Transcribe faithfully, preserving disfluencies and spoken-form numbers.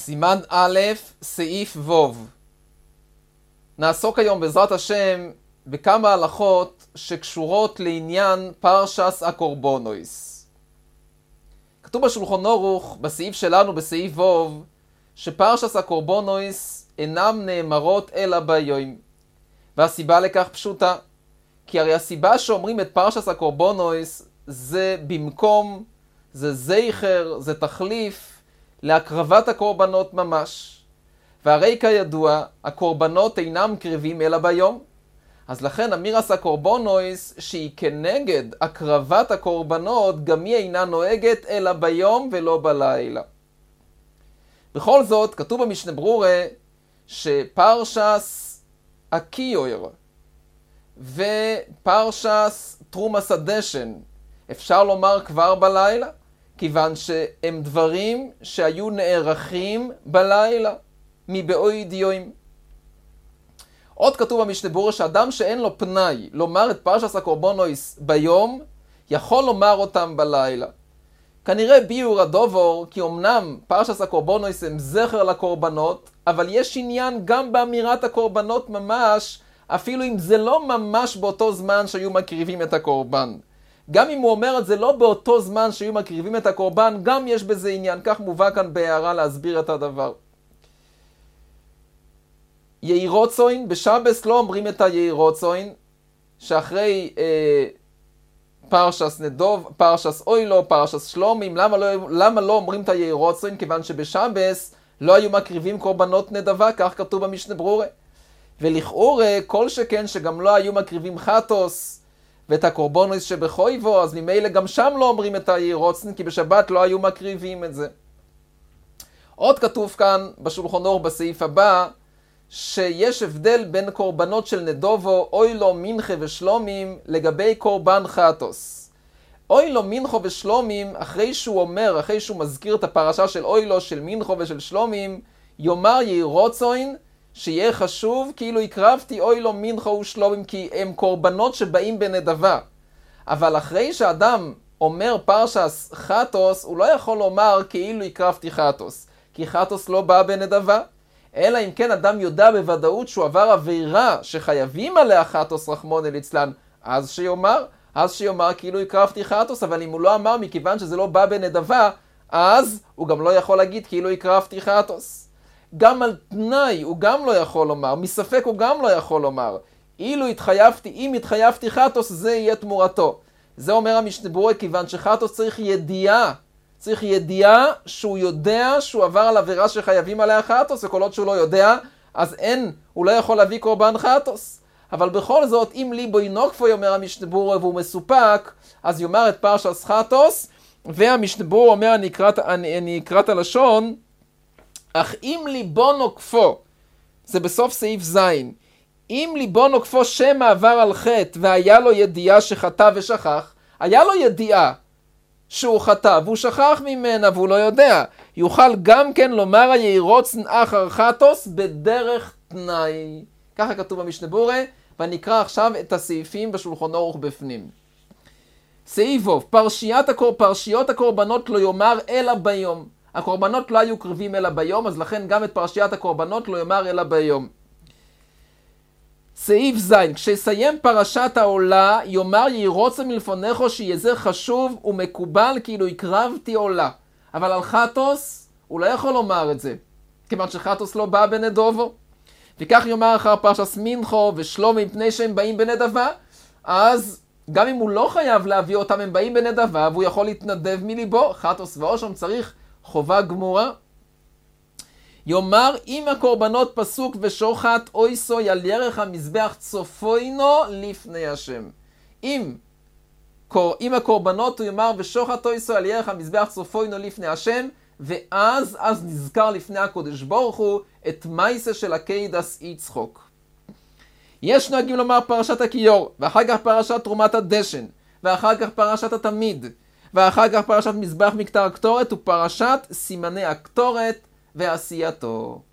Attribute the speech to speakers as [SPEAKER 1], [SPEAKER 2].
[SPEAKER 1] סימן א', סעיף ו'. נעסוק היום בעזרת השם בכמה הלכות שקשורות לעניין פרשס הקורבנוס. כתוב בשולחן ערוך, בסעיף שלנו, בסעיף ו', שפרשס הקורבנוס אינם נאמרות אלא ביום. והסיבה לכך פשוטה, כי הרי הסיבה שאומרים את פרשס הקורבנוס זה במקום, זה זכר, זה תחליף להקרבת הקורבנות ממש. והרי כידוע, הקורבנות אינם קרבים אלא ביום. אז לכן אמירס הקורבנוס שהיא כנגד הקרבת הקורבנות, גם היא אינה נוהגת אלא ביום ולא בלילה. בכל זאת, כתוב במשנה ברורה שפרשס הקיור ופרשס תרומס הדשן אפשר לומר כבר בלילה, כיוון שהם דברים שהיו נערכים בלילה, מבעוד יום. עוד כתוב במשנה ברורה שאדם שאין לו פנאי לומר את פרשס הקורבנוס ביום, יכול לומר אותם בלילה. כנראה ביור הדובור, כי אמנם פרשס הקורבנוס הם זכר לקורבנות, אבל יש עניין גם באמירת הקורבנות ממש, אפילו אם זה לא ממש באותו זמן שהיו מקריבים את הקורבן. גם אם הוא אומר את זה לא באותו זמן שהיו מקריבים את הקורבן, גם יש בזה עניין. כך מובא כאן בהערה להסביר את הדבר. יעירוצוין, בשבס לא אומרים את היעירוצוין, שאחרי אה, פרשס נדוב, פרשס אוילו, פרשס שלומים. למה לא, למה לא אומרים את היעירוצוין? כיוון שבשבס לא היו מקריבים קורבנות נדבה, כך כתוב במשנה ברורה. ולכאורה, כל שכן שגם לא היו מקריבים חטוס, ואת הקורבנוס שבחויבו, אז ממילא גם שם לא אומרים את היעירוצוין, כי בשבת לא היו מקריבים את זה. עוד כתוב כאן בשולחן ערוך בסעיף הבא, שיש הבדל בין קורבנות של נדובו, אוילו, מנחה ושלומים, לגבי קורבן חטוס. אוילו, מנחו ושלומים, אחרי שהוא אומר, אחרי שהוא מזכיר את הפרשה של אוילו, של מנחו ושל שלומים, יאמר יעירוצוין, שיהיה חשוב כאילו הקרבתי אוילו, מנחו ושלומים, כי הם קורבנות שבאים בנדבה. אבל אחרי שאדם אומר פרשס חטוס, הוא לא יכול לומר כאילו הקרבתי חטוס, כי חטוס לא בא בנדבה. אלא אם כן אדם יודע בוודאות שהוא עבר עבירה שחייבים עליה חטוס רחמנא ליצלן, אז שיאמר, אז שיאמר כאילו הקרבתי חטוס. אבל אם הוא לא אמר מכיוון שזה לא בא בנדבה, אז הוא גם לא יכול להגיד כאילו הקרבתי חטוס. גם על תנאי הוא גם לא יכול לומר, מספק הוא גם לא יכול לומר. אילו התחייבתי, אם התחייבתי חטוס, זה יהיה תמורתו. זה אומר המשנה ברורה, כיוון שחטוס צריך ידיעה, צריך ידיעה שהוא יודע שהוא עבר על עבירה שחייבים עליה חטוס, וכל עוד שהוא לא יודע, אז אין, הוא לא יכול להביא קורבן חטוס. אבל בכל זאת, אם ליבו ינוקפו, אומר המשנה ברורה, והוא מסופק, אז יאמר את פרשס חטוס, והמשנה ברורה אומר, אני אקרא, אני, אני אקרא את הלשון, אך אם ליבו נוקפו, זה בסוף סעיף זין, אם ליבו נוקפו שם עבר על חטא, והיה לו ידיעה שחטא ושכח, היה לו ידיעה שהוא חטא, והוא שכח ממנה, והוא לא יודע, יוכל גם כן לומר היעירוצוין אחר חטוס בדרך תנאי. ככה כתוב במשנה ברורה, ואני אקרא עכשיו את הסעיפים בשולחן ערוך בפנים. סעיף ו', פרשיית הקור, פרשיות הקורבנות לא יאמר אלא ביום. הקורבנות לא היו קרבים אלא ביום, אז לכן גם את פרשיית הקורבנות לא יאמר אלא ביום. סעיף ז', כשיסיים פרשת העולה, יאמר יעירוצוין מלפונךו, שיהיה זה חשוב ומקובל כאילו הקרבתי עולה. אבל על חטוס, הוא לא יכול לומר את זה, כיוון שחטוס לא בא בנדובו. וכך יאמר אחר פרשס מנחו ושלומי, מפני שהם באים בנדבה, אז גם אם הוא לא חייב להביא אותם, הם באים בנדבה, והוא יכול להתנדב מליבו. חטוס ואושם צריך חובה גמורה. יאמר אם הקורבנות פסוק ושוחט אויסוי על ירך המזבח צופוינו לפני השם. אם, אם הקורבנות הוא יאמר ושוחט אויסוי על ירך המזבח צופוינו לפני השם, ואז אז נזכר לפני הקודש ברוך הוא את מייסה של הקיידס יצחוק. יש נוהגים לומר פרשת הקיור, ואחר כך פרשת תרומת הדשן, ואחר כך פרשת התמיד, ואחר כך פרשת מזבח מקטר הקטורת, ופרשת סימני הקטורת ועשייתו.